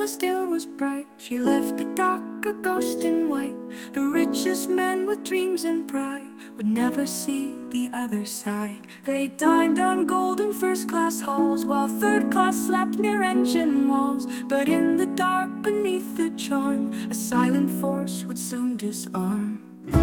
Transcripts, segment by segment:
still was bright. She left the dark a ghost in white. The richest men with dreams and pride would never see the other side. They dined on golden first-class halls, while third-class slept near engine walls. But in the dark beneath the charm, a silent force would soon disarm.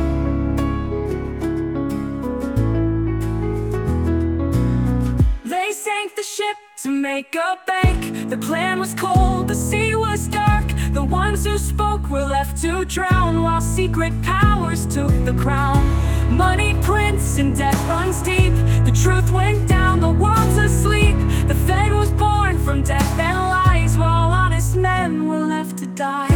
They sank the ship to make a bank. The plan was cold, the sea was dark. The ones who spoke were left to drown, while secret powers took the crown. Money prints and debt runs deep. The truth went down, the world's asleep. The Fed was born from death and lies, while honest men were left to die.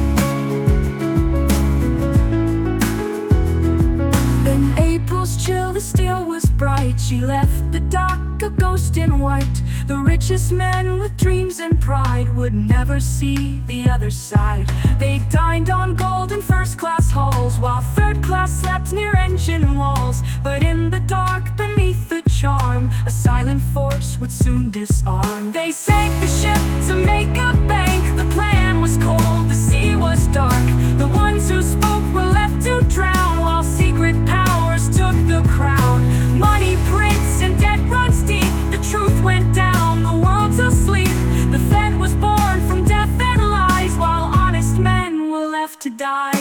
In April's chill, the steel was bright. She left the dock a ghost in white. The richest men with dreams and pride would never see the other side. They dined on gold in first-class halls, while third-class slept near engine walls. But in the dark beneath the charm, a silent force would soon disarm. They sank the ship to make a bank. The plan was cold, the sea was dark. The ones who spoke were left to drown, while secret powers took the crown. Money prints and debt runs deep. The truth went down, the world's asleep. The Fed was born from death and lies, while honest men were left to die.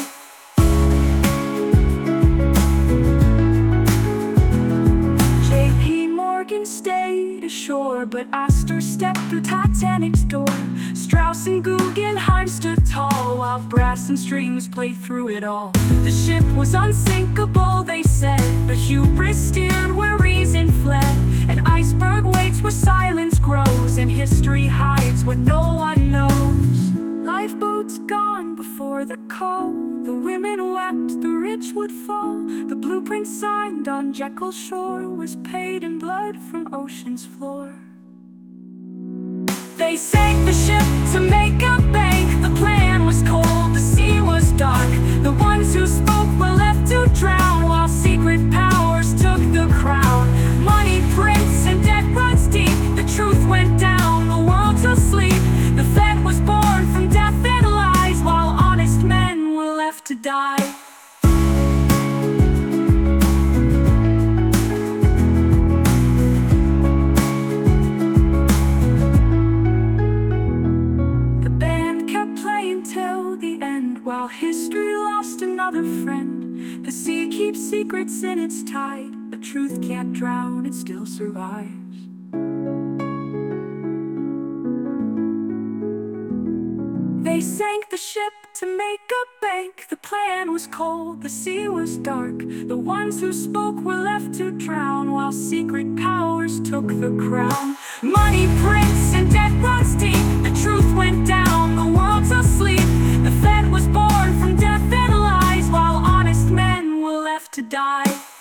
J.P. Morgan stayed ashore, but Astor stepped through Titanic's door. Strauss and Guggenheim stood tall, while brass and strings played through it all. The ship was unsinkable, they said, but hubris steered where reason fled. An iceberg waits where silence grows, and history hides what no one knows. Lifeboats gone before the call. The women wept, the rich would fall. The blueprint signed on Jekyll's shore was paid in blood from ocean's floor. They sank the ship to make a bank. The plan was cold, the sea was dark. The ones who spoke were left to drown, while secret powers took the crown. Money prints and debt runs deep. The truth went down, the world's asleep. The Fed was born from death and lies, while honest men were left to die. While history lost another friend. The sea keeps secrets in its tide, but truth can't drown, it still survives. They sank the ship to make a bank. The plan was cold, the sea was dark. The ones who spoke were left to drown, while secret powers took the crown. Money prints and debt runs deep. The truth went down, the world's asleep. The Fed was born from death and lies, while honest men were left to die.